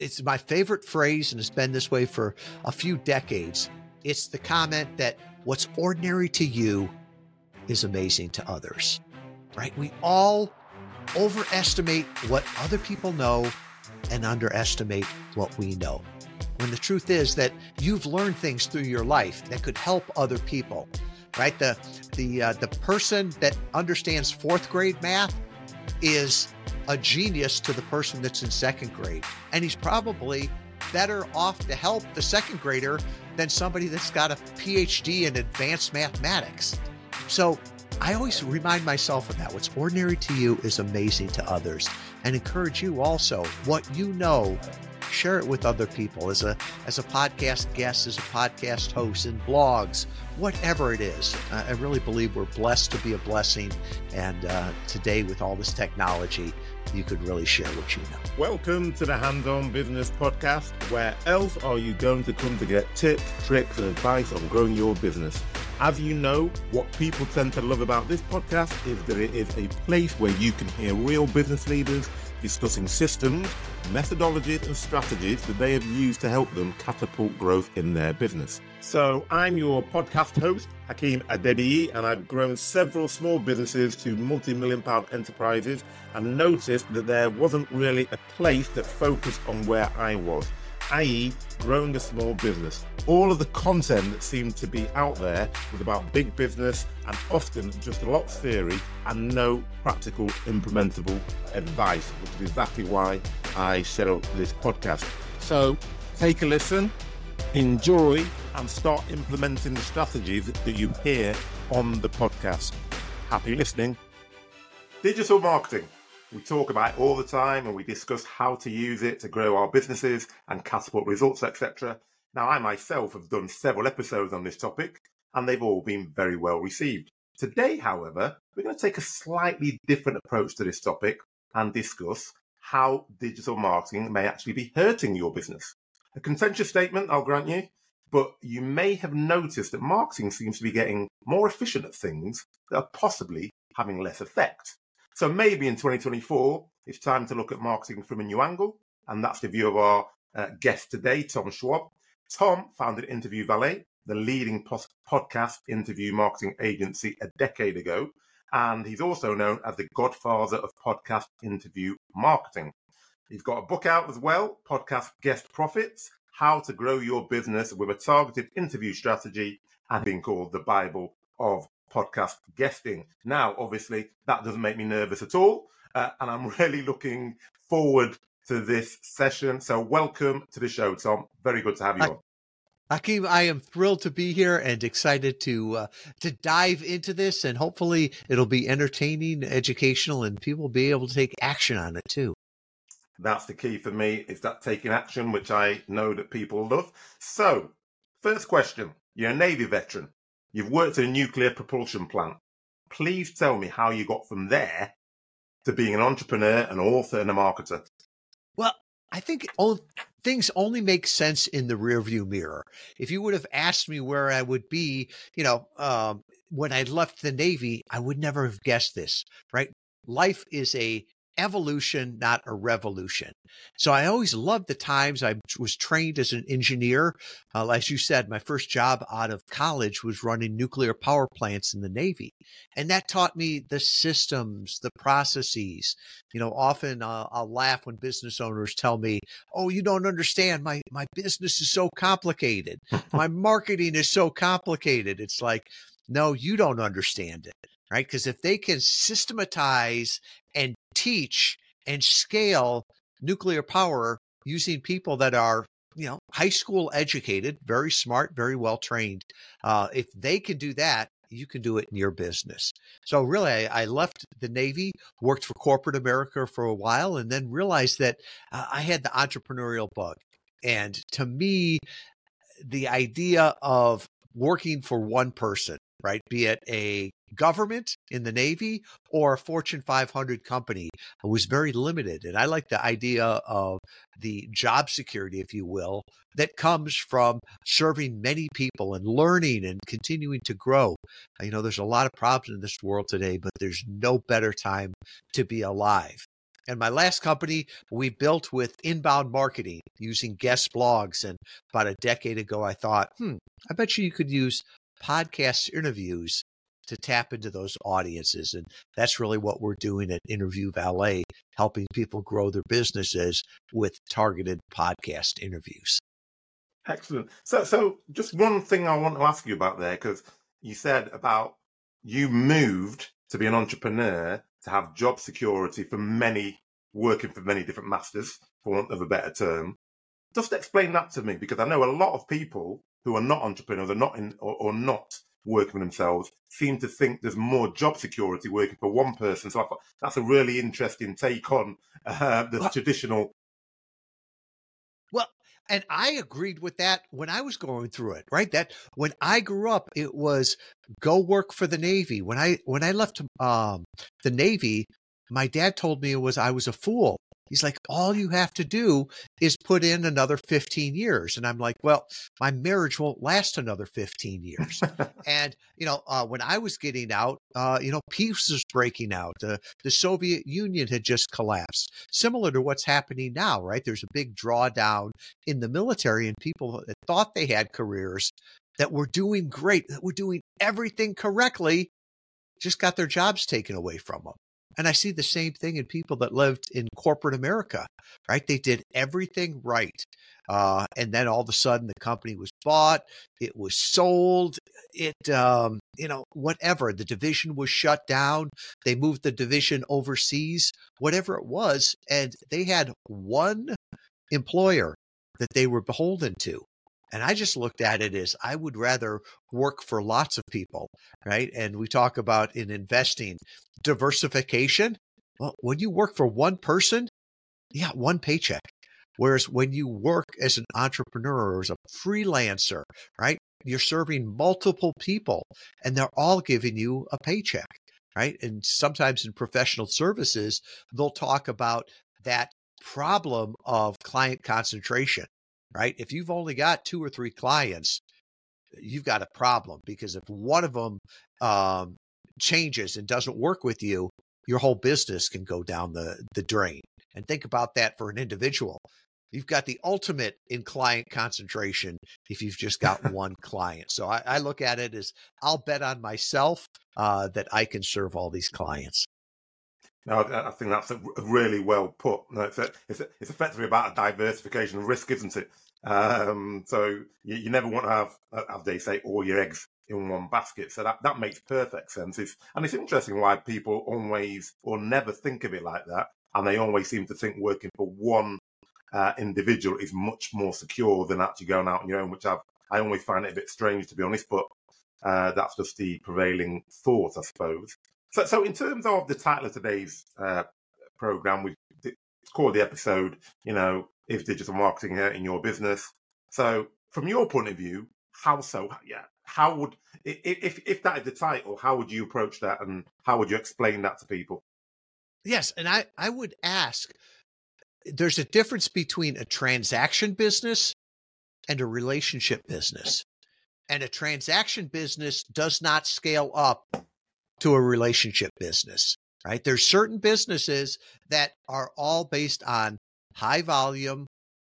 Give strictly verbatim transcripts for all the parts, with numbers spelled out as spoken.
it's my favorite phrase, and it's been this way for a few decades. It's the comment that what's ordinary to you is amazing to others, right? We all overestimate what other people know and underestimate what we know. When the truth is that you've learned things through your life that could help other people, right? The the uh, the person that understands fourth grade math is a genius to the person that's in second grade, and he's probably better off to help the second grader than somebody that's got a P H D in advanced mathematics. So I always remind myself of that. What's ordinary to you is amazing to others, and encourage you also, what you know, share it with other people as a as a podcast guest, as a podcast host, in blogs, whatever it is. Uh, I really believe we're blessed to be a blessing. And uh, today, with all this technology, you could really share what you know. Welcome to the Hands-On Business Podcast. Where else are you going to come to get tips, tricks, and advice on growing your business? As you know, what people tend to love about this podcast is that it is a place where you can hear real business leaders discussing systems, methodologies, and strategies that they have used to help them catapult growth in their business. So I'm your podcast host, Hakeem Adebiyi, and I've grown several small businesses to multi-million pound enterprises, and noticed that there wasn't really a place that focused on where I was, that is growing a small business. All of the content that seemed to be out there was about big business, and often just a lot of theory and no practical implementable advice, which is exactly why I set up this podcast. So take a listen, enjoy, and start implementing the strategies that you hear on the podcast. Happy listening. Digital marketing. We talk about it all the time, and we discuss how to use it to grow our businesses and catapult results, et cetera. Now, I myself have done several episodes on this topic, and they've all been very well received. Today, however, we're going to take a slightly different approach to this topic and discuss how digital marketing may actually be hurting your business. A contentious statement, I'll grant you, but you may have noticed that marketing seems to be getting more efficient at things that are possibly having less effect. So maybe in twenty twenty-four, it's time to look at marketing from a new angle, and that's the view of our uh, guest today, Tom Schwab. Tom founded Interview Valet, the leading pos- podcast interview marketing agency, a decade ago, and he's also known as the godfather of podcast interview marketing. He's got a book out as well, Podcast Guest Profits, How to Grow Your Business with a Targeted Interview Strategy, and being called the Bible of podcast guesting. Now, obviously, that doesn't make me nervous at all, uh, and I'm really looking forward to this session. So welcome to the show, Tom. Very good to have you on. Hakeem, I am thrilled to be here and excited to uh, to dive into this, and hopefully it'll be entertaining, educational, and people will be able to take action on it too. That's the key for me, is that taking action, which I know that people love. So, first question. You're a Navy veteran. You've worked in a nuclear propulsion plant. Please tell me how you got from there to being an entrepreneur, an author, and a marketer. Well, I think all, things only make sense in the rearview mirror. If you would have asked me where I would be, you know, um, when I left the Navy, I would never have guessed this, right? Life is a evolution, not a revolution. So I always loved the times I was trained as an engineer. Uh, as you said, my first job out of college was running nuclear power plants in the Navy. And that taught me the systems, the processes. You know, often uh, I'll laugh when business owners tell me, oh, you don't understand. My, my business is so complicated. My marketing is so complicated. It's like, no, you don't understand it, right? Because if they can systematize and teach and scale nuclear power using people that are, you know, high school educated, very smart, very well trained. Uh, if they can do that, you can do it in your business. So really, I, I left the Navy, worked for corporate America for a while, and then realized that uh, I had the entrepreneurial bug. And to me, the idea of working for one person, right, be it a government in the Navy or a Fortune five hundred company, was very limited. And I like the idea of the job security, if you will, that comes from serving many people and learning and continuing to grow. You know, there's a lot of problems in this world today, but there's no better time to be alive. And my last company, we built with inbound marketing using guest blogs. And about a decade ago, I thought, hmm, I bet you you could use podcast interviews to tap into those audiences. And that's really what we're doing at Interview Valet, helping people grow their businesses with targeted podcast interviews. Excellent. So, so just one thing I want to ask you about there, because you said about you moved to be an entrepreneur to have job security for many, working for many different masters, for want of a better term. Just explain that to me, because I know a lot of people who are not entrepreneurs or not in or, or not working for themselves seem to think there's more job security working for one person. So I thought that's a really interesting take on uh, the well, traditional. Well, and I agreed with that when I was going through it, right? That when I grew up, it was go work for the Navy. When I when I left um, the Navy, my dad told me it was I was a fool. He's like, all you have to do is put in another fifteen years. And I'm like, well, my marriage won't last another fifteen years. And, you know, uh, when I was getting out, uh, you know, peace was breaking out. Uh, the Soviet Union had just collapsed, similar to what's happening now, right? There's a big drawdown in the military, and people that thought they had careers that were doing great, that were doing everything correctly, just got their jobs taken away from them. And I see the same thing in people that lived in corporate America, right? They did everything right. Uh, and then all of a sudden the company was bought, it was sold, it, um, you know, whatever. The division was shut down. They moved the division overseas, whatever it was. And they had one employer that they were beholden to. And I just looked at it as I would rather work for lots of people, right? And we talk about in investing, diversification. Well, when you work for one person, you got one paycheck. Whereas when you work as an entrepreneur or as a freelancer, right, you're serving multiple people and they're all giving you a paycheck, right? And sometimes in professional services, they'll talk about that problem of client concentration. Right? If you've only got two or three clients, you've got a problem, because if one of them um, changes and doesn't work with you, your whole business can go down the, the drain. And think about that for an individual. You've got the ultimate in client concentration if you've just got one client. So I, I look at it as I'll bet on myself uh, that I can serve all these clients. No, I think that's really well put. It's, a, it's, a, it's effectively about a diversification of risk, isn't it? Um, so you, you never want to have, as they say, all your eggs in one basket. So that, that makes perfect sense. It's, and it's interesting why people always or never think of it like that. And they always seem to think working for one uh, individual is much more secure than actually going out on your own, which I've, I always find it a bit strange, to be honest. But uh, that's just the prevailing thought, I suppose. So, so in terms of the title of today's uh, program, we it's called the episode, you know, is digital marketing hurting your business? So, from your point of view, how so? Yeah, how would if if that is the title, how would you approach that, and how would you explain that to people? Yes, and I I would ask. There's a difference between a transaction business and a relationship business, and a transaction business does not scale up to a relationship business, right? There's certain businesses that are all based on high volume,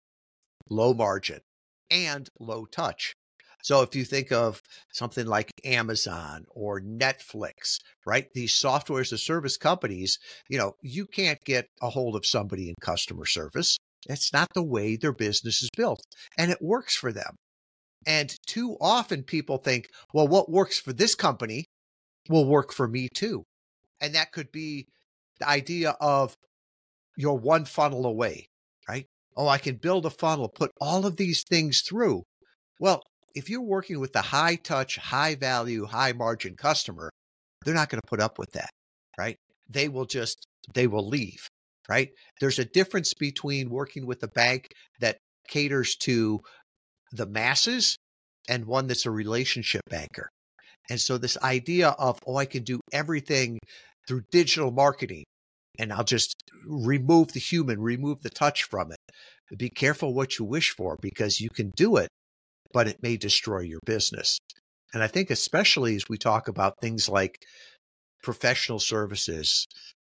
low margin, and low touch. So if you think of something like Amazon or Netflix, right? These software as a service companies, you know, you can't get a hold of somebody in customer service. That's not the way their business is built, and it works for them. And too often people think, well, what works for this company will work for me too. And that could be the idea of you're one funnel away, right? Oh, I can build a funnel, put all of these things through. Well, if you're working with a high touch, high value, high margin customer, they're not going to put up with that, right? They will just, they will leave, right? There's a difference between working with a bank that caters to the masses and one that's a relationship banker. And so this idea of, oh, I can do everything through digital marketing and I'll just remove the human, remove the touch from it. Be careful what you wish for, because you can do it, but it may destroy your business. And I think especially as we talk about things like professional services,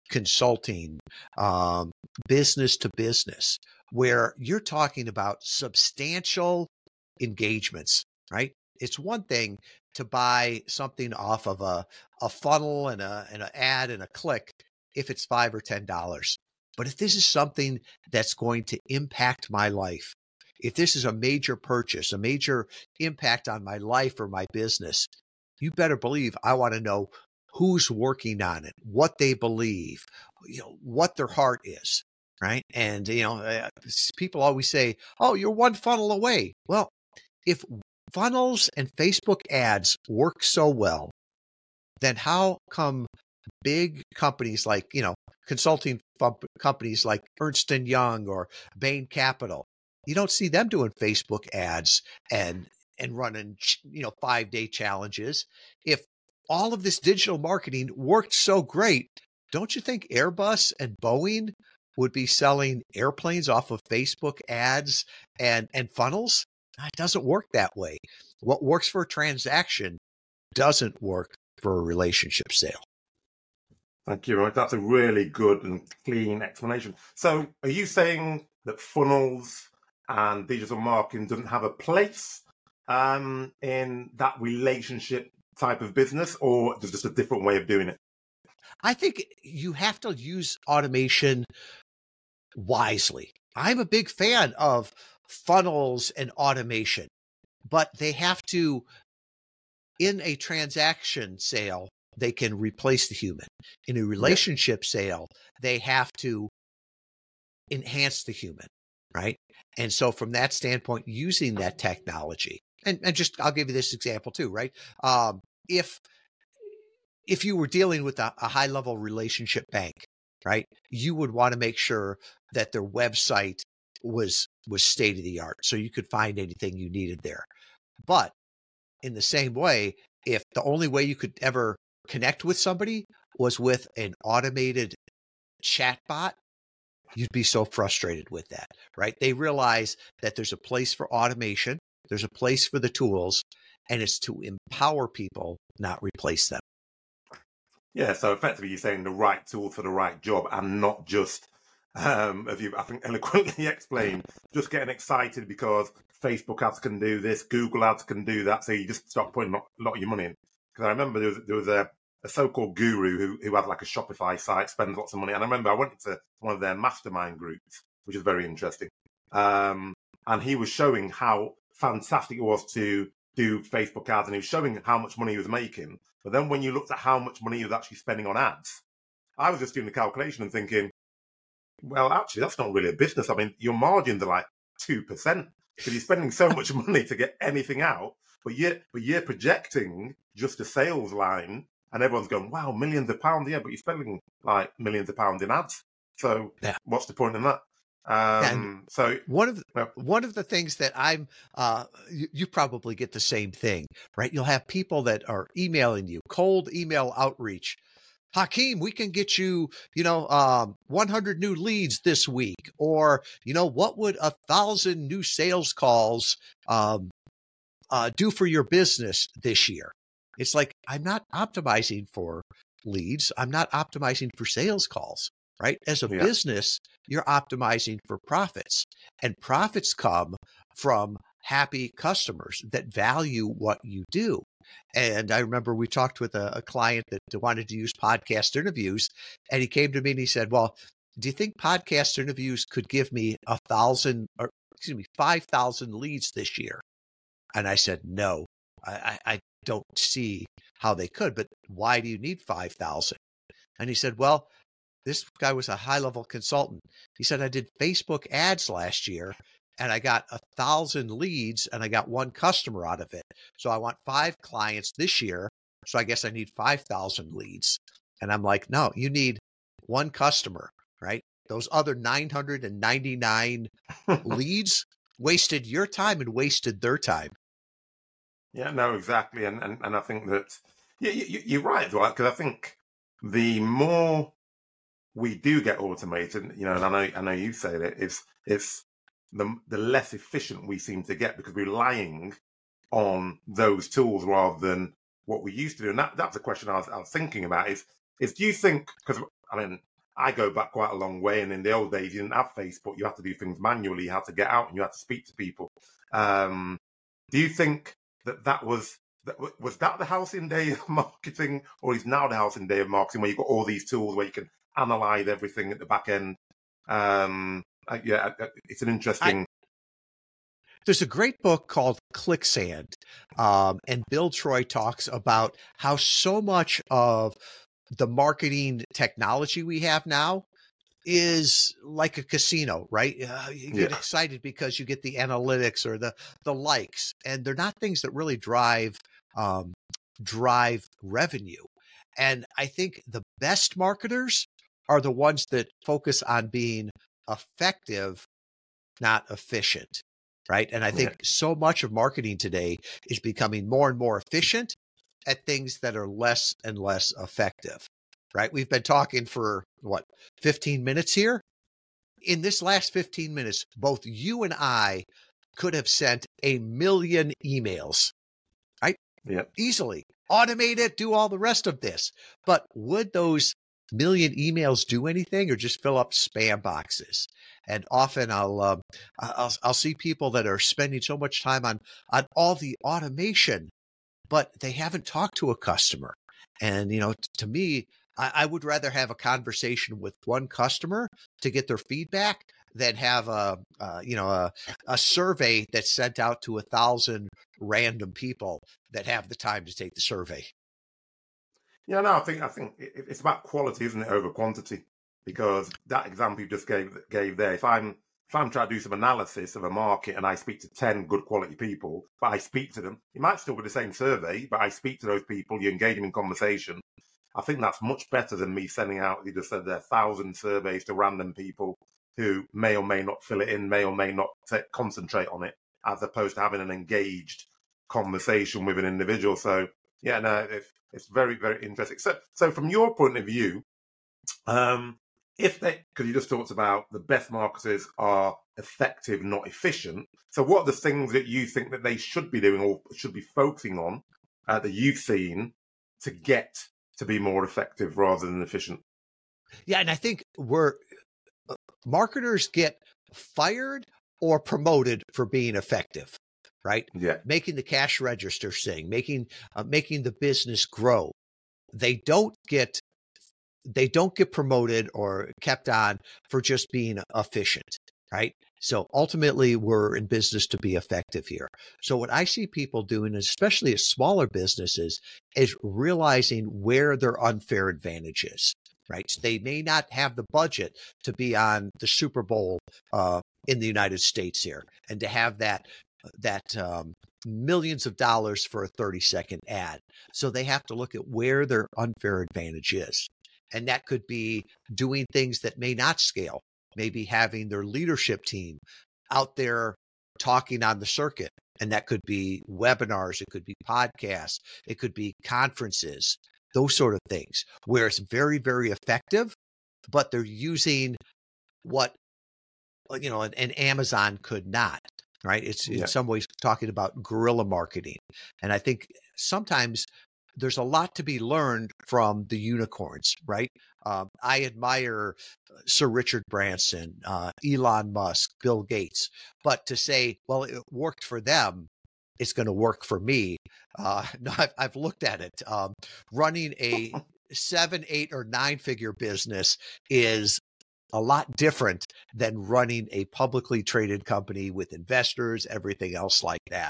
consulting, um, business to business, where you're talking about substantial engagements, right? It's one thing to buy something off of a, a funnel and a and an ad and a click if it's five or ten dollars. But if this is something that's going to impact my life, if this is a major purchase, a major impact on my life or my business, you better believe I want to know who's working on it, what they believe, you know, what their heart is, right? And, you know, uh, people always say, oh, you're one funnel away. Well, if funnels and Facebook ads work so well, then how come big companies like, you know, consulting companies like Ernst and Young or Bain Capital, you don't see them doing Facebook ads and and running, you know, five-day challenges? If all of this digital marketing worked so great, don't you think Airbus and Boeing would be selling airplanes off of Facebook ads and, and funnels? It doesn't work that way. What works for a transaction doesn't work for a relationship sale. Thank you, Roy. That's a really good and clean explanation. So are you saying that funnels and digital marketing doesn't have a place um, in that relationship type of business, or there's just a different way of doing it? I think you have to use automation wisely. I'm a big fan of funnels and automation, but they have to, in a transaction sale, they can replace the human. In a relationship sale, they have to enhance the human, right? And so from that standpoint, using that technology, and, and just, I'll give you this example too, right? Um, if, if you were dealing with a, a high level relationship bank, right, you would want to make sure that their website was, was state of the art, so you could find anything you needed there. But in the same way, if the only way you could ever connect with somebody was with an automated chatbot, you'd be so frustrated with that, right? They realize that there's a place for automation, there's a place for the tools, and it's to empower people, not replace them. Yeah, so effectively you're saying the right tool for the right job, and not just, um, as you I think eloquently explained, just getting excited because Facebook ads can do this, Google ads can do that, so you just start putting a lot of your money in. Because I remember there was, there was a, a so-called guru who, who had like a Shopify site, spends lots of money. And I remember I went to one of their mastermind groups, which is very interesting. Um, and he was showing how fantastic it was to do Facebook ads, and he was showing how much money he was making. But then when you looked at how much money he was actually spending on ads, I was just doing the calculation and thinking, well, actually, that's not really a business. I mean, your margins are like two percent because you're spending so much money to get anything out. But you're, but you're projecting just a sales line, and everyone's going, wow, millions of pounds. Yeah, but you're spending like millions of pounds in ads. So yeah. What's the point in that? Um, so one of the, well, one of the things that I'm, uh, you, you probably get the same thing, right? You'll have people that are emailing you, cold email outreach. Hakeem, we can get you, you know, um, one hundred new leads this week, or, you know, what would a thousand new sales calls, um, uh, do for your business this year? It's like, I'm not optimizing for leads. I'm not optimizing for sales calls, right? As a yeah. business, you're optimizing for profits, and profits come from happy customers that value what you do. And I remember we talked with a, a client that wanted to use podcast interviews, and he came to me and he said, well, do you think podcast interviews could give me a thousand or excuse me, five thousand leads this year? And I said, no, I, I don't see how they could, but why do you need five thousand? And he said, well, this guy was a high level consultant. He said, I did Facebook ads last year and I got a thousand leads and I got one customer out of it. So I want five clients this year. So I guess I need five thousand leads. And I'm like, no, you need one customer, right? Those other nine hundred ninety-nine leads wasted your time and wasted their time. Yeah, no, exactly. And and, and I think that, yeah, you, you're right, right? Because I think the more we do get automated, you know, and I know, I know you say that, it's, it's the, the less efficient we seem to get because we're relying on those tools rather than what we used to do. And that, that's the question I was, I was thinking about is, is do you think, because I mean, I go back quite a long way, and in the old days, you didn't have Facebook. You had to do things manually. You had to get out and you had to speak to people. Um, do you think that that was that was that the halcyon day of marketing, or is now the halcyon day of marketing, where you've got all these tools where you can analyze everything at the back end? Um, uh, yeah, it's an interesting. I, there's a great book called ClickSand, um, and Bill Troy talks about how so much of the marketing technology we have now is like a casino, right? Uh, you get yeah. excited because you get the analytics or the the likes, and they're not things that really drive um, drive revenue. And I think the best marketers are the ones that focus on being effective, not efficient, right? And I think yeah. so much of marketing today is becoming more and more efficient at things that are less and less effective, right? We've been talking for what, fifteen minutes here? In this last fifteen minutes, both you and I could have sent a million emails, right? Yeah. Easily. Automate it, do all the rest of this. But would those million emails do anything, or just fill up spam boxes? And often I'll, uh, I'll, I'll see people that are spending so much time on, on all the automation, but they haven't talked to a customer. And, you know, t- to me, I, I would rather have a conversation with one customer to get their feedback than have a, uh, you know, a, a survey that's sent out to a thousand random people that have the time to take the survey. Yeah, no, I think I think it's about quality, isn't it, over quantity? Because that example you just gave gave there, if I'm if I'm trying to do some analysis of a market and I speak to ten good quality people, but I speak to them, it might still be the same survey, but I speak to those people, you engage them in conversation. I think that's much better than me sending out, you just said there, thousand surveys to random people who may or may not fill it in, may or may not t- concentrate on it, as opposed to having an engaged conversation with an individual. So, yeah, no, it's, it's very, very interesting. So, so from your point of view, um, if they, because you just talked about the best marketers are effective, not efficient. So what are the things that you think that they should be doing or should be focusing on uh, that you've seen to get to be more effective rather than efficient? Yeah, and I think we're marketers get fired or promoted for being effective, right? Yeah, making the cash register sing, making uh, making the business grow. They don't get they don't get promoted or kept on for just being efficient, right? So ultimately, we're in business to be effective here. So what I see people doing, especially at smaller businesses, is realizing where their unfair advantage is, right? So they may not have the budget to be on the Super Bowl uh, in the United States here, and to have that that um, millions of dollars for a thirty second ad. So they have to look at where their unfair advantage is. And that could be doing things that may not scale, maybe having their leadership team out there talking on the circuit. And that could be webinars, it could be podcasts, it could be conferences, those sort of things, where it's very, very effective, but they're using what, you know, an, an Amazon could not, right? It's in yeah. some ways talking about guerrilla marketing. And I think sometimes there's a lot to be learned from the unicorns, right? Um, I admire Sir Richard Branson, uh, Elon Musk, Bill Gates, but to say, well, it worked for them, it's going to work for me. Uh, no, I've, I've looked at it. Um, running a seven, eight, or nine figure business is a lot different than running a publicly traded company with investors, everything else like that.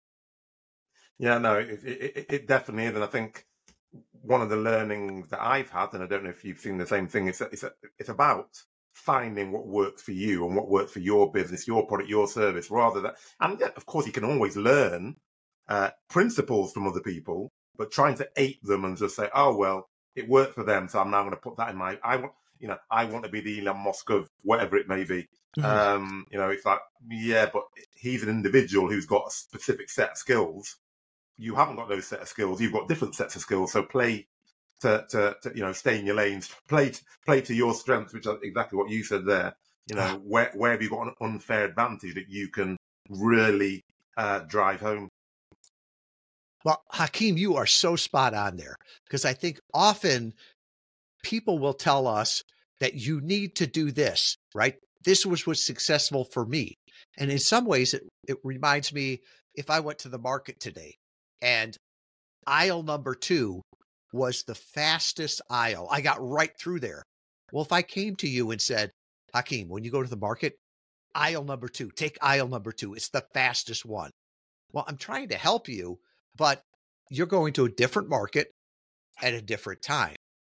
Yeah, no, it, it, it definitely is. And I think one of the learnings that I've had, and I don't know if you've seen the same thing, it's, it's, it's about finding what works for you and what works for your business, your product, your service, rather than, and of course you can always learn uh, principles from other people, but trying to ape them and just say, oh, well, it worked for them, so I'm now going to put that in my, I want, you know, I want to be the Elon Musk of whatever it may be. Mm-hmm. Um, you know, it's like, yeah, but he's an individual who's got a specific set of skills. You haven't got those set of skills. You've got different sets of skills. So play to, to, to you know, stay in your lanes. Play to, play to your strengths, which is exactly what you said there. You know, where where have you got an unfair advantage that you can really uh, drive home? Well, Hakeem, you are so spot on there, because I think often people will tell us, that you need to do this, right? This was what's successful for me. And in some ways, it, it reminds me if I went to the market today and aisle number two was the fastest aisle, I got right through there. Well, if I came to you and said, Hakeem, when you go to the market, aisle number two, take aisle number two, it's the fastest one. Well, I'm trying to help you, but you're going to a different market at a different time.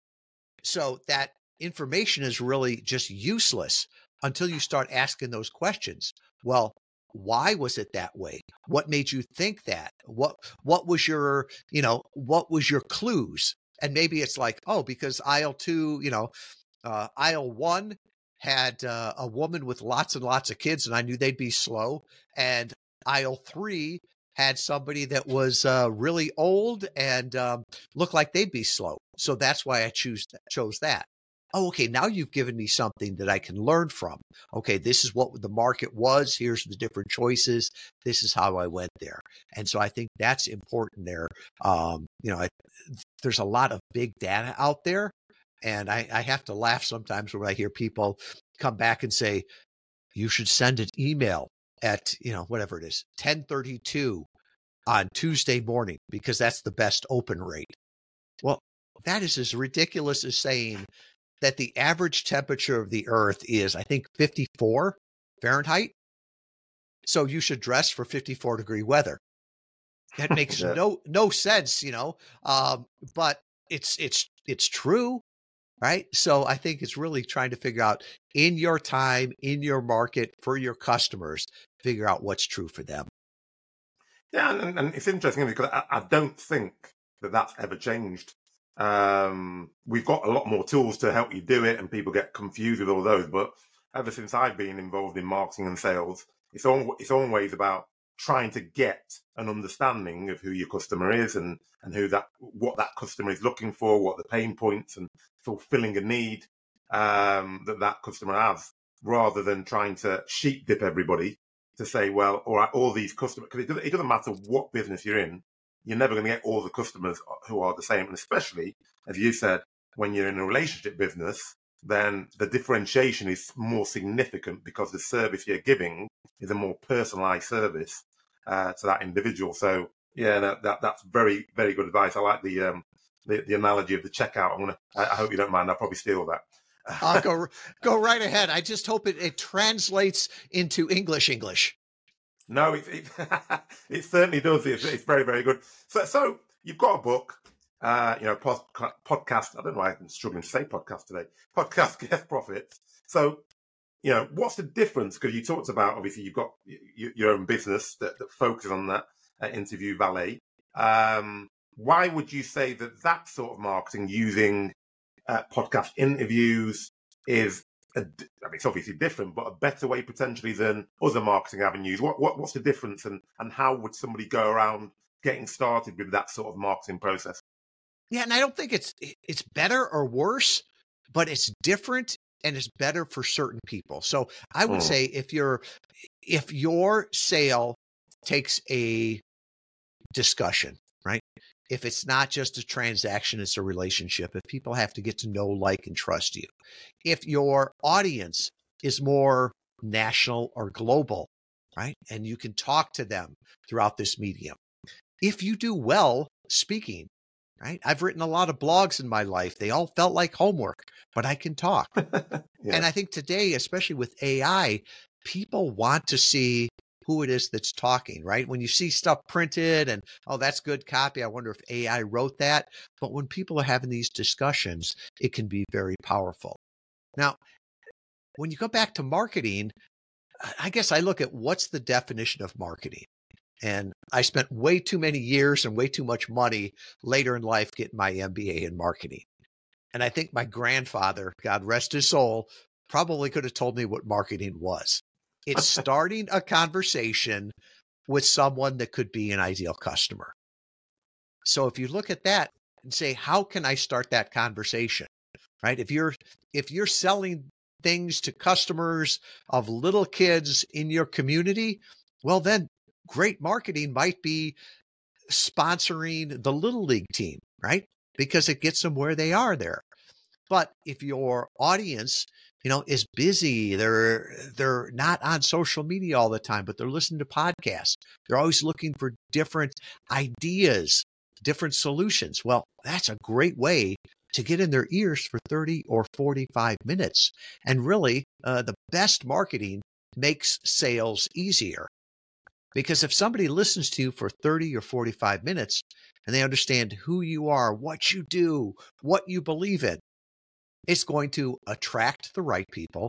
So that information is really just useless until you start asking those questions. Well, why was it that way? What made you think that? What what was your, you know, what was your clues? And maybe it's like, oh, because aisle two, you know, uh, aisle one had uh, a woman with lots and lots of kids, and I knew they'd be slow. And aisle three had somebody that was uh, really old and um, looked like they'd be slow. So that's why I choose chose that. Oh, okay, now you've given me something that I can learn from. Okay, this is what the market was. Here's the different choices. This is how I went there. And so I think that's important there. Um, you know, I, there's a lot of big data out there. And I, I have to laugh sometimes when I hear people come back and say, you should send an email at, you know, whatever it is, ten thirty-two on Tuesday morning, because that's the best open rate. Well, that is as ridiculous as saying that the average temperature of the earth is, I think, fifty-four Fahrenheit. So you should dress for fifty-four degree weather. That makes yeah. no, no sense, you know, um, but it's, it's, it's true. Right. So I think it's really trying to figure out in your time, in your market, for your customers, figure out what's true for them. Yeah. And, and it's interesting because I, I don't think that that's ever changed. Um, we've got a lot more tools to help you do it, and people get confused with all those. But ever since I've been involved in marketing and sales, it's, all, it's always about trying to get an understanding of who your customer is and, and who that, what that customer is looking for, what the pain points, and fulfilling a need um, that that customer has, rather than trying to sheep dip everybody to say, well, all right, all these customers, because it doesn't, it doesn't matter what business you're in, you're never going to get all the customers who are the same. And especially, as you said, when you're in a relationship business, then the differentiation is more significant because the service you're giving is a more personalized service uh, to that individual. So, yeah, that, that that's very, very good advice. I like the um, the, the analogy of the checkout. I'm gonna, I, I hope you don't mind. I'll probably steal that. I'll go go right ahead. I just hope it, it translates into English English. No, it it, it certainly does. It's, it's very, very good. So, so you've got a book, uh, you know, pod, podcast. I don't know why I'm struggling to say podcast today. Podcast Get Profits. So, you know, what's the difference? Because you talked about, obviously, you've got your own business that, that focuses on that, uh, Interview Valet. Um, why would you say that that sort of marketing using uh, podcast interviews is, a, I mean, it's obviously different, but a better way potentially than other marketing avenues? What, what What's the difference, and, and how would somebody go around getting started with that sort of marketing process? Yeah, and I don't think it's it's better or worse, but it's different and it's better for certain people. So I would mm. say if you're if your sale takes a discussion, right? If it's not just a transaction, it's a relationship. If people have to get to know, like, and trust you. If your audience is more national or global, right? And you can talk to them throughout this medium. If you do well speaking, right? I've written a lot of blogs in my life. They all felt like homework, but I can talk. yeah. And I think today, especially with A I, people want to see who it is that's talking, right? When you see stuff printed and, oh, that's good copy, I wonder if A I wrote that. But when people are having these discussions, it can be very powerful. Now, when you go back to marketing, I guess I look at what's the definition of marketing. And I spent way too many years and way too much money later in life getting my M B A in marketing. And I think my grandfather, God rest his soul, probably could have told me what marketing was. It's starting a conversation with someone that could be an ideal customer. So if you look at that and say, how can I start that conversation, right? If you're, if you're selling things to customers of little kids in your community, well, then great marketing might be sponsoring the Little League team, right? Because it gets them where they are there. But if your audience, you know, is busy, they're they're not on social media all the time, but they're listening to podcasts. They're always looking for different ideas, different solutions. Well, that's a great way to get in their ears for thirty or forty-five minutes. And really, uh, the best marketing makes sales easier. Because if somebody listens to you for thirty or forty-five minutes and they understand who you are, what you do, what you believe in, it's going to attract the right people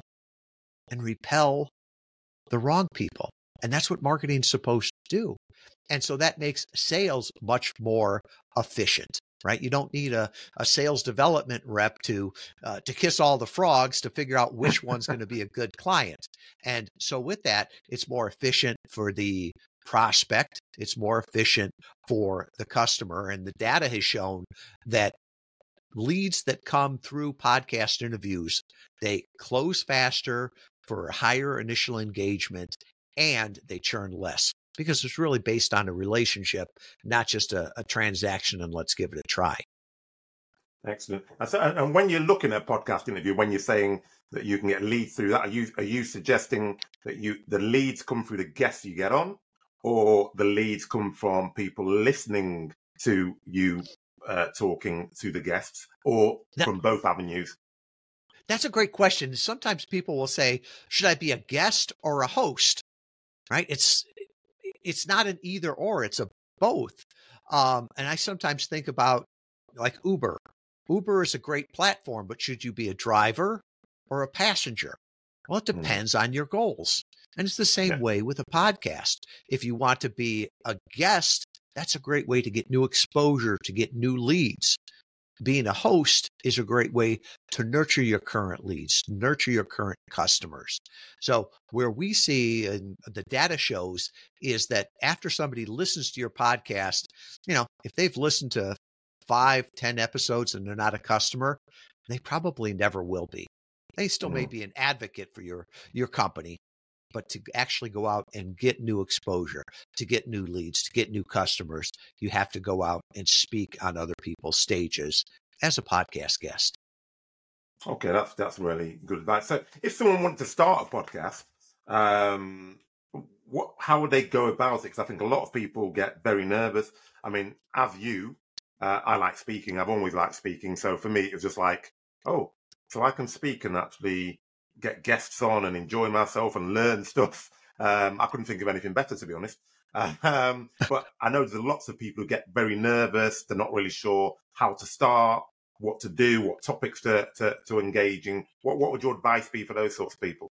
and repel the wrong people. And that's what marketing's supposed to do. And so that makes sales much more efficient, right? You don't need a, a sales development rep to uh, to kiss all the frogs to figure out which one's going to be a good client. And so with that, it's more efficient for the prospect. It's more efficient for the customer. And the data has shown that leads that come through podcast interviews, they close faster for higher initial engagement, and they churn less because it's really based on a relationship, not just a, a transaction and let's give it a try. Excellent. And, so, and when you're looking at a podcast interview, when you're saying that you can get leads through that, are you are you suggesting that you the leads come through the guests you get on, or the leads come from people listening to you uh, talking to the guests, or that, from both avenues? That's a great question. Sometimes people will say, should I be a guest or a host? Right? It's it's not an either or, it's a both. Um, and I sometimes think about like Uber. Uber is a great platform, but should you be a driver or a passenger? Well, it depends mm. on your goals. And it's the same yeah. way with a podcast. If you want to be a guest, that's a great way to get new exposure, to get new leads. Being a host is a great way to nurture your current leads, nurture your current customers. So where we see, and the data shows, is that after somebody listens to your podcast, you know, if they've listened to five, ten episodes and they're not a customer, they probably never will be. They still mm. may be an advocate for your, your company, but to actually go out and get new exposure, to get new leads, to get new customers, you have to go out and speak on other people's stages as a podcast guest. Okay, that's that's really good advice. So if someone wanted to start a podcast, um, what how would they go about it? Because I think a lot of people get very nervous. I mean, as you, uh, I like speaking. I've always liked speaking. So for me, it was just like, oh, so I can speak and actually get guests on and enjoy myself and learn stuff. Um, I couldn't think of anything better, to be honest. Um, but I know there's lots of people who get very nervous. They're not really sure how to start, what to do, what topics to, to, to engage in. What, what would your advice be for those sorts of people?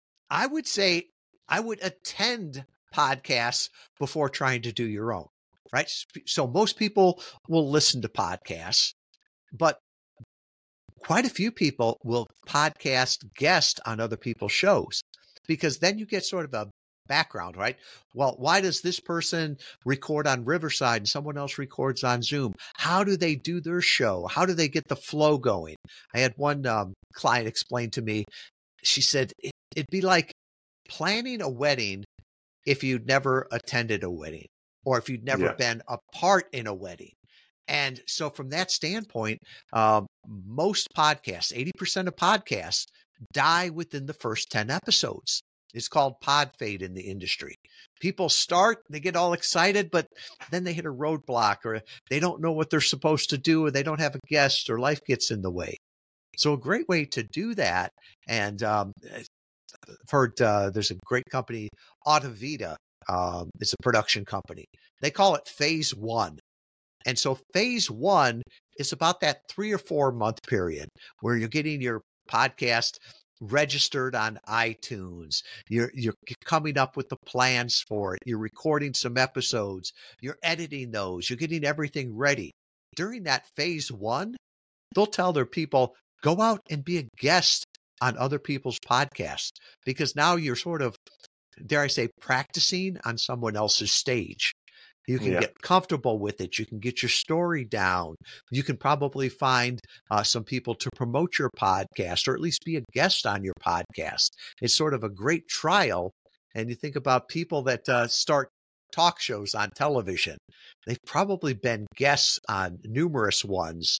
I would say I would attend podcasts before trying to do your own, right? So most people will listen to podcasts, but quite a few people will podcast guest on other people's shows, because then you get sort of a background, right? Well, why does this person record on Riverside and someone else records on Zoom? How do they do their show? How do they get the flow going? I had one um, client explain to me, she said, it, it'd be like planning a wedding if you'd never attended a wedding, or if you'd never yeah. been a part in a wedding. And so from that standpoint, um, most podcasts, eighty percent of podcasts die within the first ten episodes. It's called pod fade in the industry. People start, they get all excited, but then they hit a roadblock, or they don't know what they're supposed to do, or they don't have a guest, or life gets in the way. So a great way to do that, and um, I've heard uh, there's a great company, Audivita. Um, it's a production company. They call it phase one. And so phase one is about that three or four month period where you're getting your podcast registered on iTunes. You're, you're coming up with the plans for it. You're recording some episodes. You're editing those. You're getting everything ready. During that phase one, they'll tell their people, go out and be a guest on other people's podcasts, because now you're sort of, dare I say, practicing on someone else's stage. You can yeah. get comfortable with it. You can get your story down. You can probably find uh, some people to promote your podcast, or at least be a guest on your podcast. It's sort of a great trial. And you think about people that uh, start talk shows on television. They've probably been guests on numerous ones.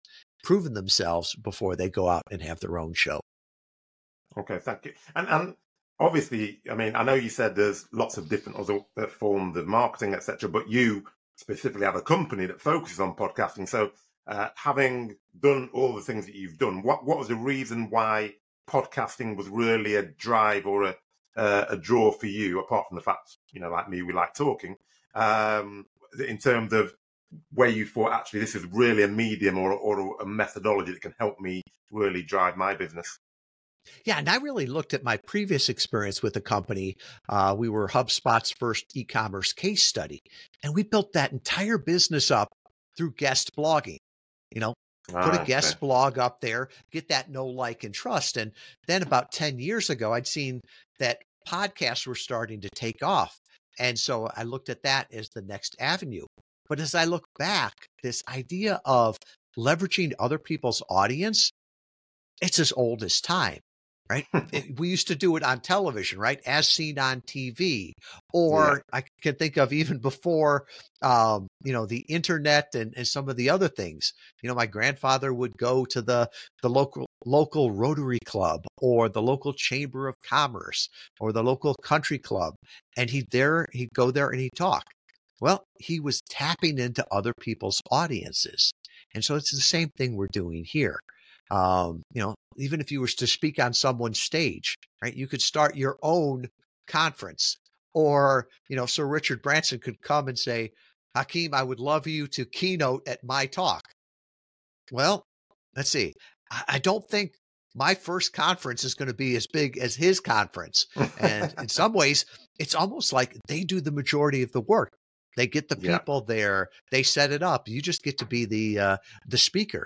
proven themselves before they go out and have their own show. Okay, thank you. And and obviously, I mean, I know you said there's lots of different other forms of marketing, et cetera, but you specifically have a company that focuses on podcasting. So, uh, having done all the things that you've done, what what was the reason why podcasting was really a drive or a uh, a draw for you, apart from the fact, you know, like me, we like talking, um, in terms of where you thought, actually, this is really a medium or, or a methodology that can help me really drive my business? Yeah, and I really looked at my previous experience with the company. Uh, we were HubSpot's first e-commerce case study, and we built that entire business up through guest blogging. You know, put a guest okay. blog up there, get that know, like, and trust. And then about ten years ago, I'd seen that podcasts were starting to take off. And so I looked at that as the next avenue. But as I look back, this idea of leveraging other people's audience, it's as old as time, right? It, we used to do it on television, right? As seen on T V, or yeah. I can think of even before, um, you know, the internet and, and some of the other things. You know, my grandfather would go to the, the local, local Rotary Club or the local Chamber of Commerce or the local country club. And he'd there, he'd go there and he'd talk. Well, he was tapping into other people's audiences. And so it's the same thing we're doing here. Um, you know, even if you were to speak on someone's stage, right, you could start your own conference, or, you know, Sir Richard Branson could come and say, Hakeem, I would love you to keynote at my talk. Well, let's see. I, I don't think my first conference is going to be as big as his conference. And in some ways, it's almost like they do the majority of the work. They get the people yeah. there, they set it up. You just get to be the, uh, the speaker.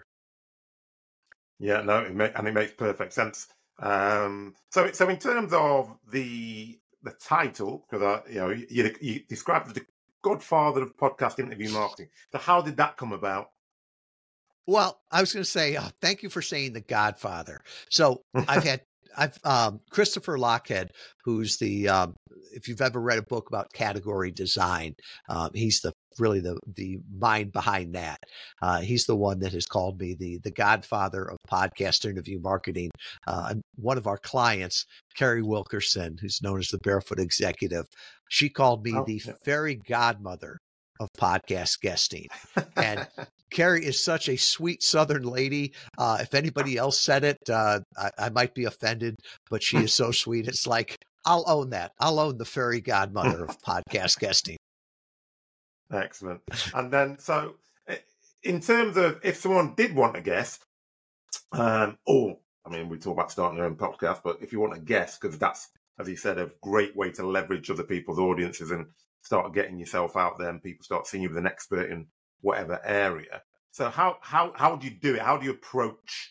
Yeah, no, it may, and it makes perfect sense. Um, so, so in terms of the the title, because uh, you know you, you described the godfather of podcast interview marketing. So, how did that come about? Well, I was going to say, uh, thank you for saying the Godfather. So, I've had I've um, Christopher Lochhead, who's the um, if you've ever read a book about category design, um, he's the really the the mind behind that. Uh, he's the one that has called me the the Godfather of podcast interview marketing. Uh, one of our clients, Carrie Wilkerson, who's known as the Barefoot Executive, she called me oh, the yeah. fairy godmother of podcast guesting. And Carrie is such a sweet Southern lady. Uh, if anybody else said it, uh, I, I might be offended, but she is so sweet. It's like, I'll own that. I'll own the fairy godmother of podcast guesting. Excellent. And then, so in terms of if someone did want a guest, um, or, I mean, we talk about starting your own podcast, but if you want a guest, because that's, as you said, a great way to leverage other people's audiences and start getting yourself out there and people start seeing you as an expert in whatever area. So how how how do you do it? How do you approach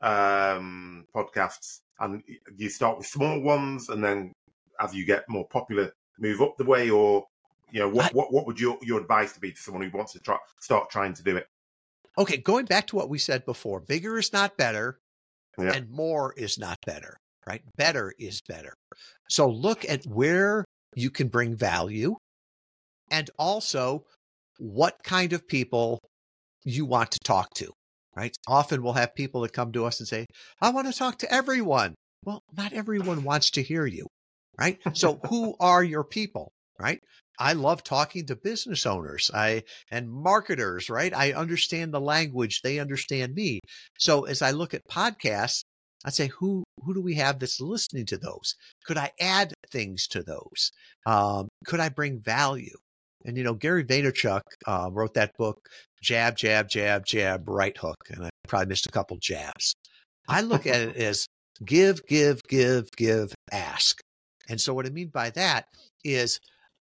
um, podcasts? And do you start with small ones and then as you get more popular, move up the way? Or, you know, what, I, what, what would your, your advice be to someone who wants to try, start trying to do it? Okay, going back to what we said before, bigger is not better yeah. and more is not better, right? Better is better. So look at where you can bring value and also what kind of people you want to talk to, right? Often we'll have people that come to us and say, I want to talk to everyone. Well, not everyone wants to hear you, right? So who are your people, right? I love talking to business owners I and marketers, right? I understand the language. They understand me. So as I look at podcasts, I say, who who do we have that's listening to those? Could I add things to those? Um, could I bring value? And, you know, Gary Vaynerchuk uh, wrote that book, Jab, Jab, Jab, Jab, Right Hook. And I probably missed a couple jabs. I look at it as give, give, give, give, ask. And so what I mean by that is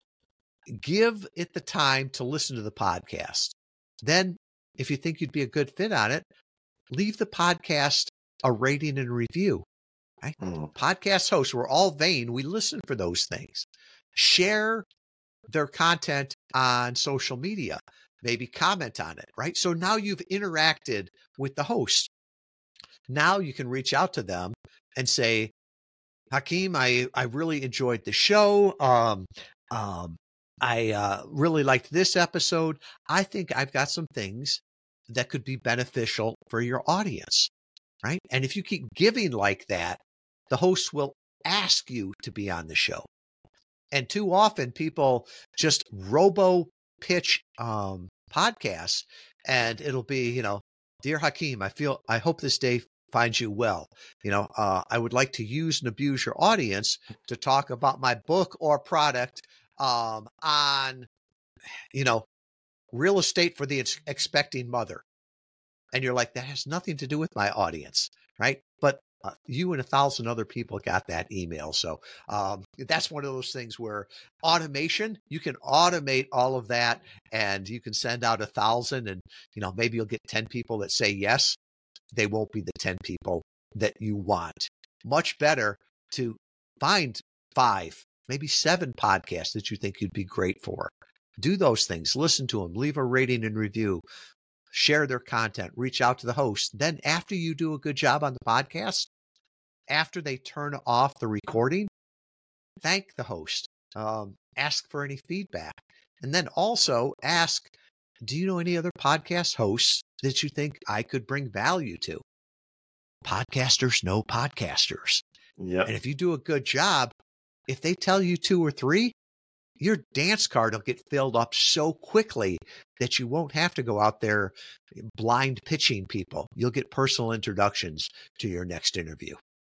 give it the time to listen to the podcast. Then if you think you'd be a good fit on it, leave the podcast a rating and review. Right? Mm. Podcast hosts, we're all vain. We listen for those things. Share their content on social media, maybe comment on it, right? So now you've interacted with the host. Now you can reach out to them and say, Hakeem, I, I really enjoyed the show. Um, um, I uh, really liked this episode. I think I've got some things that could be beneficial for your audience, right? And if you keep giving like that, the host will ask you to be on the show. And too often people just robo pitch um, podcasts, and it'll be, you know, dear Hakeem, I feel, I hope this day finds you well. You know, uh, I would like to use and abuse your audience to talk about my book or product um, on, you know, real estate for the ex- expecting mother. And you're like, that has nothing to do with my audience, right? But uh, you and a thousand other people got that email. So um, that's one of those things where automation, you can automate all of that, and you can send out a thousand, and, you know, maybe you'll get ten people that say yes. They won't be the ten people that you want. Much better to find five, maybe seven podcasts that you think you'd be great for. Do those things, listen to them, leave a rating and review, share their content, reach out to the host. Then after you do a good job on the podcast, after they turn off the recording, thank the host, um, ask for any feedback. And then also ask, do you know any other podcast hosts that you think I could bring value to? Podcasters know podcasters. Yeah. And if you do a good job, if they tell you two or three, your dance card will get filled up so quickly that you won't have to go out there blind pitching people. You'll get personal introductions to your next interview.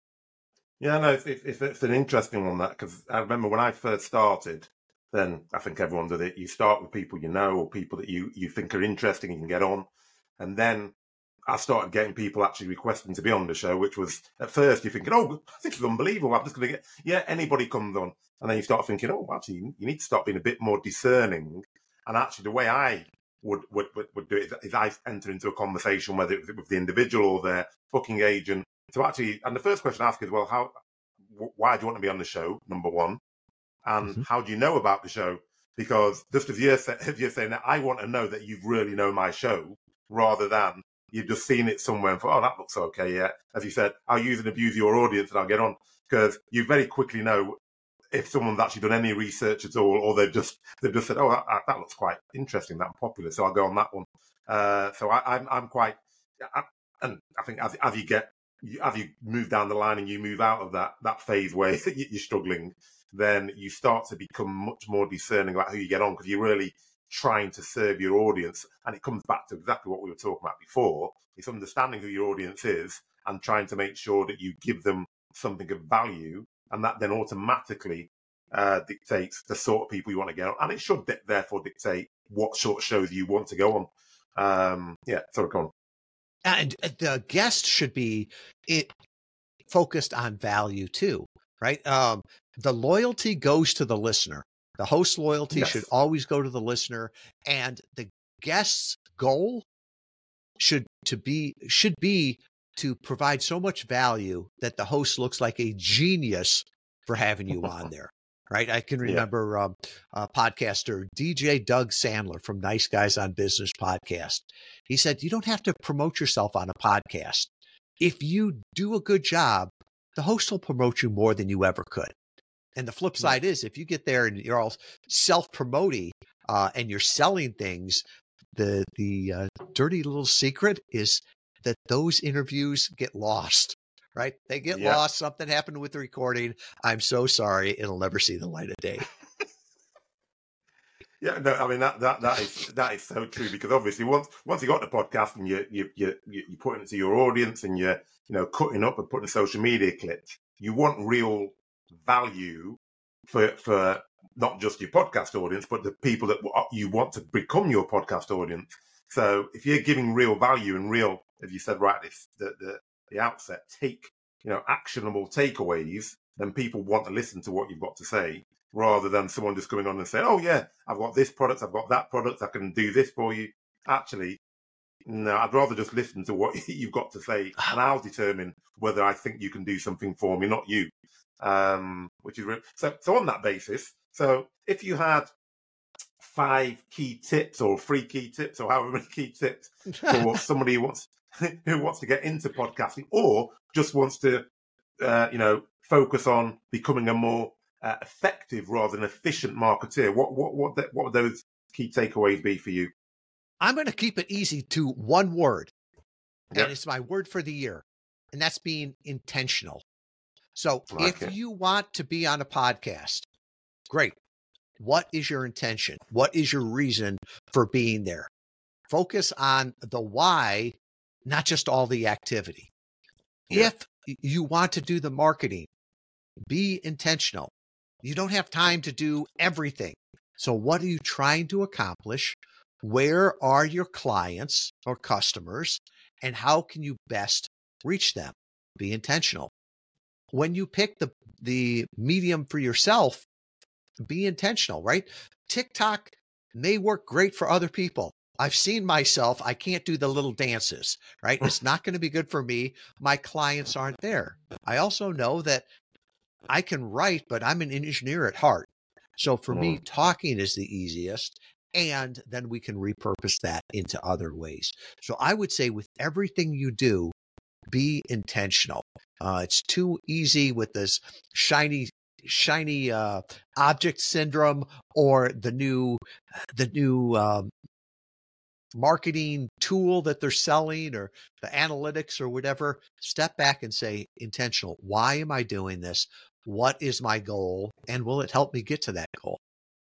Yeah, no, it's, it's, it's an interesting one, that, because I remember when I first started, then I think everyone does it. You start with people you know, or people that you, you think are interesting and you can get on. And then I started getting people actually requesting to be on the show, which was, at first you're thinking, oh, this is unbelievable. I'm just going to get, yeah, anybody comes on. And then you start thinking, oh, actually, you need to start being a bit more discerning. And actually, the way I would would, would, would do it is I enter into a conversation, whether it's with the individual or their booking agent, to actually, and the first question I ask is, well, how, why do you want to be on the show, number one? And mm-hmm. how do you know about the show? Because just as you're, as you're saying that, I want to know that you really know my show, rather than you've just seen it somewhere and thought, oh, that looks okay, yeah. As you said, I'll use and abuse your audience and I'll get on. Because you very quickly know if someone's actually done any research at all, or they've just they've just said, oh, that, that looks quite interesting, that's popular, so I'll go on that one. Uh, so I, I'm I'm quite, I, and I think as as you get, as you move down the line and you move out of that that phase where you're struggling, then you start to become much more discerning about who you get on, because you're really trying to serve your audience. And it comes back to exactly what we were talking about before. It's understanding who your audience is and trying to make sure that you give them something of value, and that then automatically uh, dictates the sort of people you want to get on. And it should de- therefore dictate what sort of shows you want to go on. Um, yeah, sort of go on. And the guest should be it focused on value too, right? Um, the loyalty goes to the listener. The host loyalty yes. should always go to the listener, and the guest's goal should to be should be to provide so much value that the host looks like a genius for having you on there, right? I can remember yeah. um, uh, podcaster D J Doug Sandler from Nice Guys on Business podcast. He said, you don't have to promote yourself on a podcast. If you do a good job, the host will promote you more than you ever could. And the flip side yeah. is, if you get there and you're all self-promoting uh, and you're selling things, the the uh, dirty little secret is that those interviews get lost, right? They get yeah. lost. Something happened with the recording. I'm so sorry. It'll never see the light of day. Yeah, no, I mean that that that is that is so true, because obviously once once you got the podcast and you you you you put it to your audience and you're you know cutting up and putting social media clips, you want real value for for not just your podcast audience, but the people that you want to become your podcast audience. So if you're giving real value and real, as you said right at the, the, the outset, take, you know, actionable takeaways, then people want to listen to what you've got to say, rather than someone just coming on and saying, oh yeah, I've got this product, I've got that product, I can do this for you. Actually, no, I'd rather just listen to what you've got to say, and I'll determine whether I think you can do something for me, not you. Um, which is re- so. So on that basis, so if you had five key tips or three key tips or however many key tips for somebody who wants who wants to get into podcasting, or just wants to, uh, you know, focus on becoming a more uh, effective rather than efficient marketeer, what what what the, what would those key takeaways be for you? I'm going to keep it easy to one word, Yep. and it's my word for the year, and that's being intentional. So Like if it. you want to be on a podcast, great. What is your intention? What is your reason for being there? Focus on the why, not just all the activity. Yeah. If you want to do the marketing, be intentional. You don't have time to do everything. So what are you trying to accomplish? Where are your clients or customers? And how can you best reach them? Be intentional. When you pick the, the medium for yourself, be intentional, right? TikTok may work great for other people. I've seen myself. I can't do the little dances, right? It's not going to be good for me. My clients aren't there. I also know that I can write, but I'm an engineer at heart. So for me, talking is the easiest. And then we can repurpose that into other ways. So I would say with everything you do, be intentional. Uh, it's too easy with this shiny, shiny uh, object syndrome or the new, the new um, marketing tool that they're selling or the analytics or whatever. Step back and say intentional. Why am I doing this? What is my goal? And will it help me get to that goal?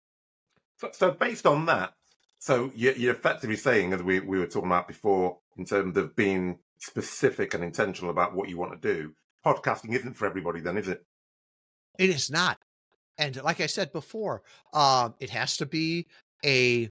So, so based on that, so you're, you're effectively saying, as we, we were talking about before, in terms of being specific and intentional about what you want to do, podcasting isn't for everybody then, is it? It is not. And like I said before, um, it has to be a,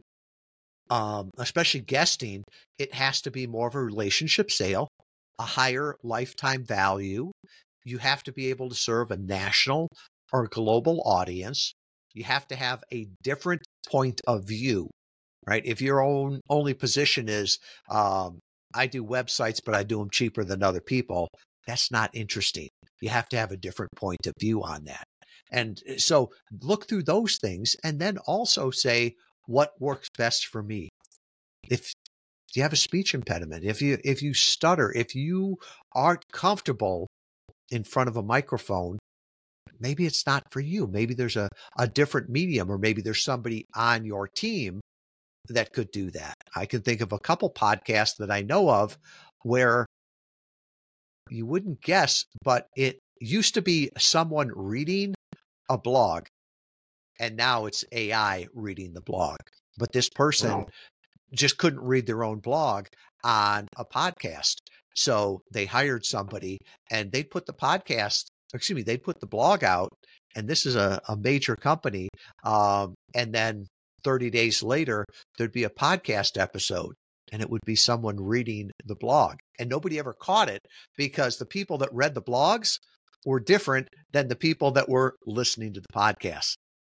um, especially guesting, it has to be more of a relationship sale, a higher lifetime value. You have to be able to serve a national or global audience. You have to have a different point of view, right? If your own only position is, um, I do websites, but I do them cheaper than other people, that's not interesting. You have to have a different point of view on that. And so look through those things and then also say, what works best for me? If you have a speech impediment, if you, if you stutter, if you aren't comfortable in front of a microphone, maybe it's not for you. Maybe there's a, a different medium, or maybe there's somebody on your team that could do that. I can think of a couple podcasts that I know of where you wouldn't guess, but it used to be someone reading a blog, and now it's A I reading the blog. But this person Wow. just couldn't read their own blog on a podcast. So they hired somebody and they'd put the podcast, excuse me, they'd put the blog out, and this is a, a major company. Um, and then thirty days later, there'd be a podcast episode, and it would be someone reading the blog. And nobody ever caught it because the people that read the blogs were different than the people that were listening to the podcast.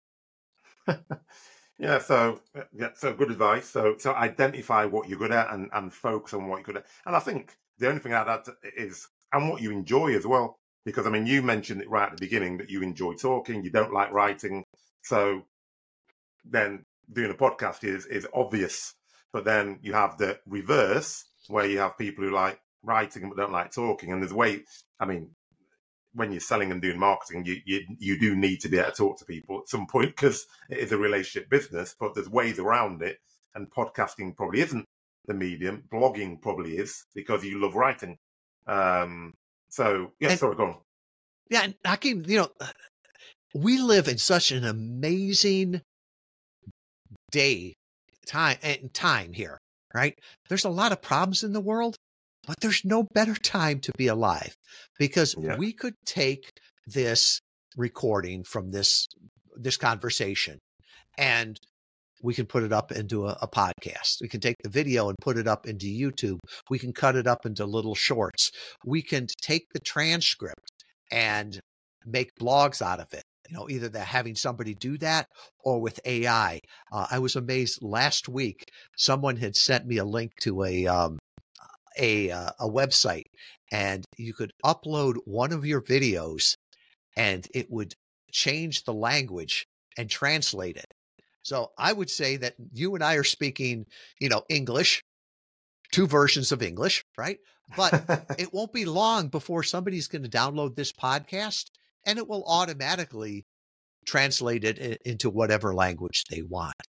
Yeah, so yeah, so good advice. So so identify what you're good at and, and focus on what you're good at. And I think the only thing out of that is, and what you enjoy as well. Because I mean, you mentioned it right at the beginning that you enjoy talking, you don't like writing. So then doing a podcast is is obvious. But then you have the reverse, where you have people who like writing but don't like talking. And there's a way, I mean, when you're selling and doing marketing, you, you you do need to be able to talk to people at some point because it is a relationship business, but there's ways around it. And podcasting probably isn't the medium. Blogging probably is, because you love writing. Um, so, yeah, And- sorry, go on. Yeah, and Hakeem, you know, we live in such an amazing day, time, and time here, right? There's a lot of problems in the world, but there's no better time to be alive, because Yeah. we could take this recording from this this conversation and we can put it up into a, a podcast. We can take the video and put it up into YouTube. We can cut it up into little shorts. We can take the transcript and make blogs out of it. You know, either that having somebody do that or with A I. Uh, I was amazed last week. Someone had sent me a link to a um, a uh, a website, and you could upload one of your videos, and it would change the language and translate it. So I would say that you and I are speaking, you know, English, two versions of English, right? But it won't be long before somebody's going to download this podcast, and it will automatically translate it into whatever language they want.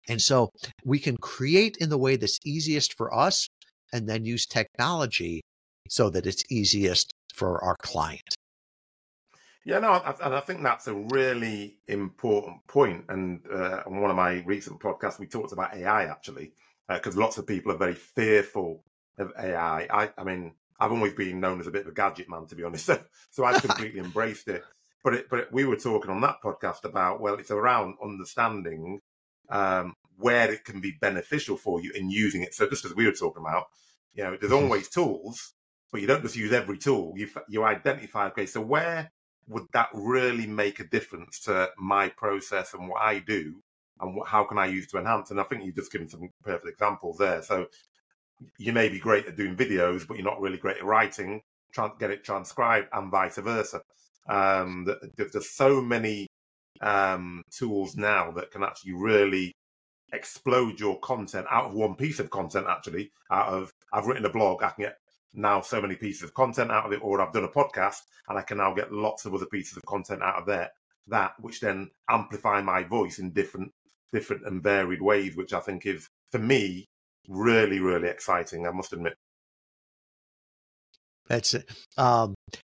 And so we can create in the way that's easiest for us and then use technology so that it's easiest for our client. Yeah, no, I, and I think that's a really important point. And uh, on one of my recent podcasts, we talked about A I actually, because uh, lots of people are very fearful of A I. I, I mean, I've always been known as a bit of a gadget man, to be honest. So, so I've completely embraced it. But it, but it, we were talking on that podcast about, well, it's around understanding um, where it can be beneficial for you in using it. So just as we were talking about, you know, there's always tools, but you don't just use every tool. You you identify, okay, so where would that really make a difference to my process and what I do, and what, how can I use to enhance? And I think you've just given some perfect examples there. So you may be great at doing videos, but you're not really great at writing, trying to get it transcribed, and vice versa. Um, there's so many um, tools now that can actually really explode your content out of one piece of content. Actually, out of I've written a blog, I can get now so many pieces of content out of it, or I've done a podcast and I can now get lots of other pieces of content out of there, that which then amplify my voice in different different and varied ways, which I think is, for me, really, really exciting, I must admit. That's it. Um,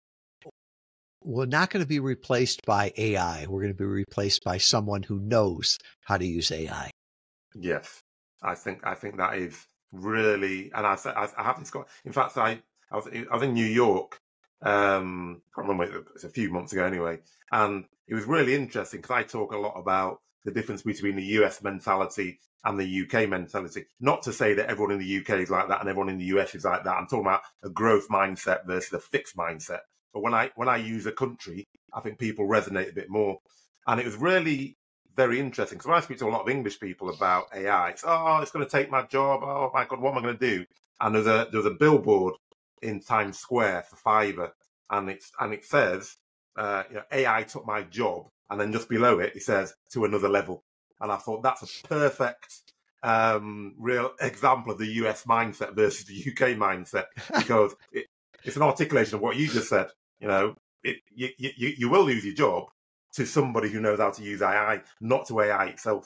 we're not going to be replaced by A I. We're going to be replaced by someone who knows how to use A I. Yes, I think I think that is really, and I I, I haven't got. In fact, I I was I was in New York. Um, I can't remember. It's a few months ago anyway, and it was really interesting because I talk a lot about the difference between the U S mentality and the U K mentality. Not to say that everyone in the U K is like that and everyone in the U S is like that. I'm talking about a growth mindset versus a fixed mindset. But when I when I use a country, I think people resonate a bit more, and it was really very interesting because when I speak to a lot of English people about A I, it's, oh, it's going to take my job. Oh my God, what am I going to do? And there's a there's a billboard in Times Square for Fiverr, and it's and it says, uh, you know, A I took my job, and then just below it, it says to another level. And I thought that's a perfect, um, real example of the U S mindset versus the U K mindset, because it, it's an articulation of what you just said. You know, it, you, you you will lose your job to somebody who knows how to use A I, not to A I itself.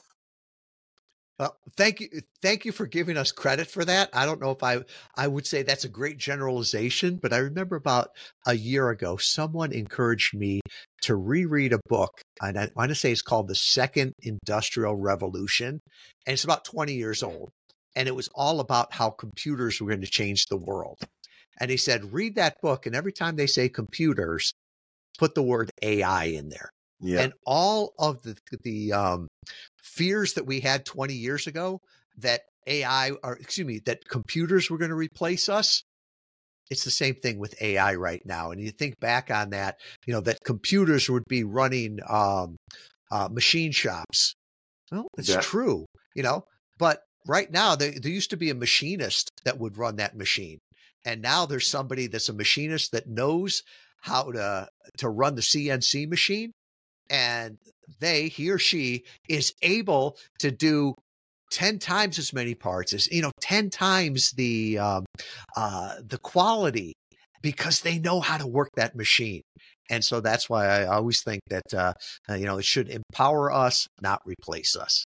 Well, thank you. Thank you for giving us credit for that. I don't know if I, I would say that's a great generalization, but I remember about a year ago, someone encouraged me to reread a book. And I want to say it's called The Second Industrial Revolution. And it's about twenty years old. And it was all about how computers were going to change the world. And he said, read that book. And every time they say computers, put the word A I in there. Yeah. And all of the, the, um, fears that we had twenty years ago that A I, or excuse me, that computers were going to replace us. It's the same thing with A I right now. And you think back on that, you know, that computers would be running um, uh, machine shops. Well, it's yeah. true, you know, but right now there, there used to be a machinist that would run that machine. And now there's somebody that's a machinist that knows how to, to run the C N C machine. And they, he or she is able to do ten times as many parts as, you know, ten times the, um, uh, the quality, because they know how to work that machine. And so that's why I always think that, uh, uh, you know, it should empower us, not replace us.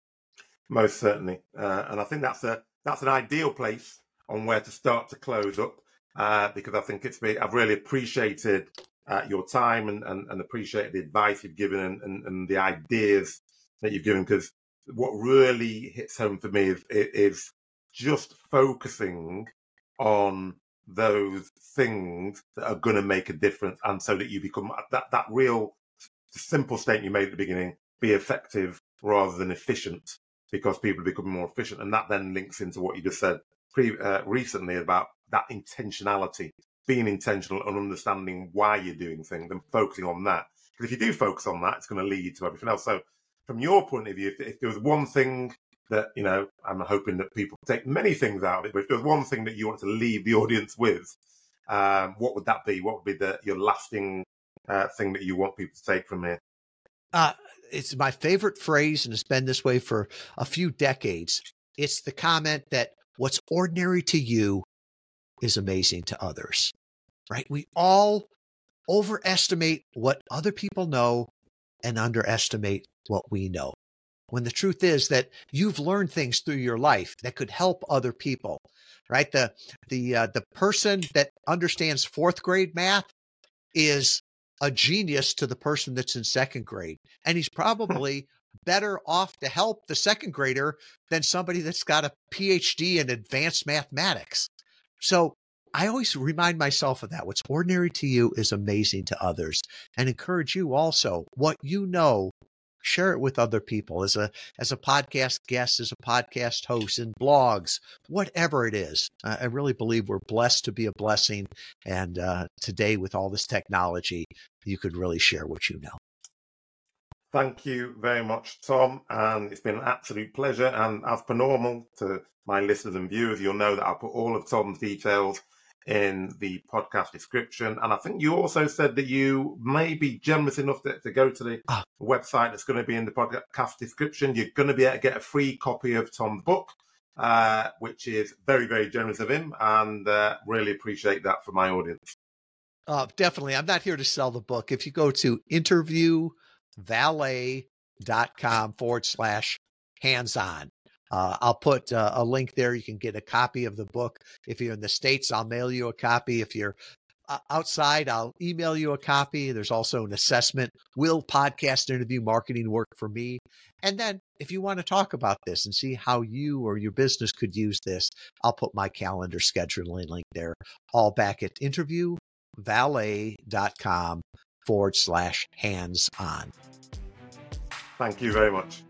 Most certainly. Uh, and I think that's a, that's an ideal place on where to start to close up, uh, because I think it's been, I've really appreciated Uh, your time and, and, and appreciate the advice you've given and, and, and the ideas that you've given, because what really hits home for me is, is just focusing on those things that are going to make a difference, and so that you become that, that real simple statement you made at the beginning, be effective rather than efficient, because people are becoming more efficient. And that then links into what you just said pre, uh, recently about that intentionality. Being intentional and understanding why you're doing things and focusing on that. Because if you do focus on that, it's going to lead to everything else. So from your point of view, if, if there was one thing that, you know, I'm hoping that people take many things out of it, but if there was one thing that you want to leave the audience with, um, what would that be? What would be the, your lasting uh, thing that you want people to take from here? Uh, it's my favorite phrase, and it's been this way for a few decades. It's the comment that what's ordinary to you is amazing to others, right? We all overestimate what other people know and underestimate what we know. when the truth is that you've learned things through your life that could help other people, right? The, the, uh, the person that understands fourth grade math is a genius to the person that's in second grade. And he's probably better off to help the second grader than somebody that's got a P H D in advanced mathematics. So I always remind myself of that. What's ordinary to you is amazing to others, and encourage you also. What you know, share it with other people as a, as a podcast guest, as a podcast host, in blogs, whatever it is. Uh, I really believe we're blessed to be a blessing. And uh, today, with all this technology, you could really share what you know. Thank you very much, Tom. And it's been an absolute pleasure. And as per normal, to my listeners and viewers, you'll know that I'll put all of Tom's details in the podcast description. And I think you also said that you may be generous enough to, to go to the ah. website that's going to be in the podcast description. You're going to be able to get a free copy of Tom's book, uh, which is very, very generous of him, and uh, really appreciate that for my audience. Uh, definitely. I'm not here to sell the book. If you go to interviewvalet.com forward slash hands-on, Uh, I'll put uh, a link there. You can get a copy of the book. If you're in the States, I'll mail you a copy. If you're uh, outside, I'll email you a copy. There's also an assessment. Will podcast interview marketing work for me? And then if you want to talk about this and see how you or your business could use this, I'll put my calendar scheduling link there, all back at interviewvalet.com forward slash hands-on. Thank you very much.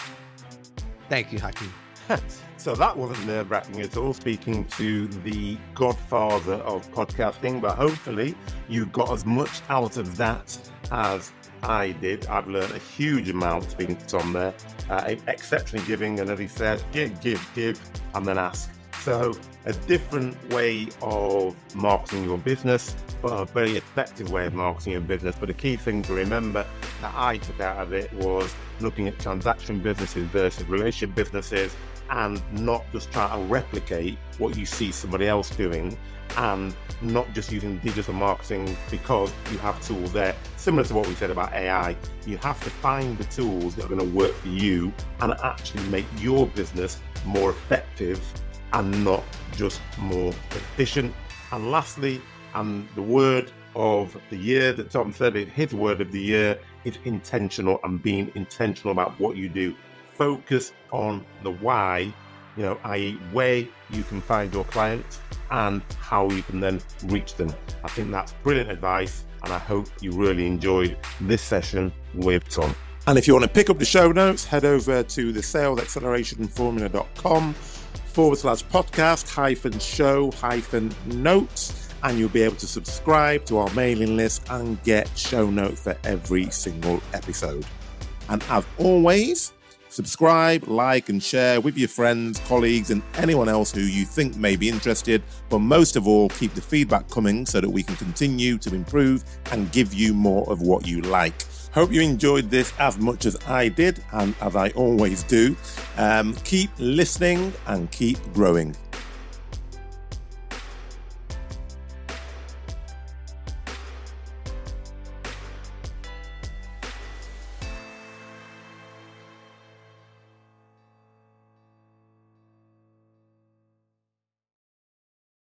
Thank you, Hakeem. So that wasn't nerve-wracking at all, speaking to the godfather of podcasting, but hopefully you got as much out of that as I did. I've learned a huge amount speaking to Tom there, uh, exceptionally giving, and as he said, give, give, give, and then ask. So a different way of marketing your business, but a very effective way of marketing your business. But the key thing to remember that I took out of it was looking at transaction businesses versus relationship businesses, and not just trying to replicate what you see somebody else doing, and not just using digital marketing because you have tools there. Similar to what we said about A I, you have to find the tools that are going to work for you and actually make your business more effective and not just more efficient. And lastly, and the word of the year that Tom said, his word of the year is intentional, and being intentional about what you do. Focus on the why, you know, that is where you can find your clients and how you can then reach them. I think that's brilliant advice, and I hope you really enjoyed this session with Tom. And if you want to pick up the show notes, head over to the sales acceleration formula dot com forward slash podcast hyphen show hyphen notes, and you'll be able to subscribe to our mailing list and get show notes for every single episode. And as always, subscribe, like, and share with your friends, colleagues, and anyone else who you think may be interested. But most of all, keep the feedback coming so that we can continue to improve and give you more of what you like. Hope you enjoyed this as much as I did, and as I always do. Um, keep listening and keep growing.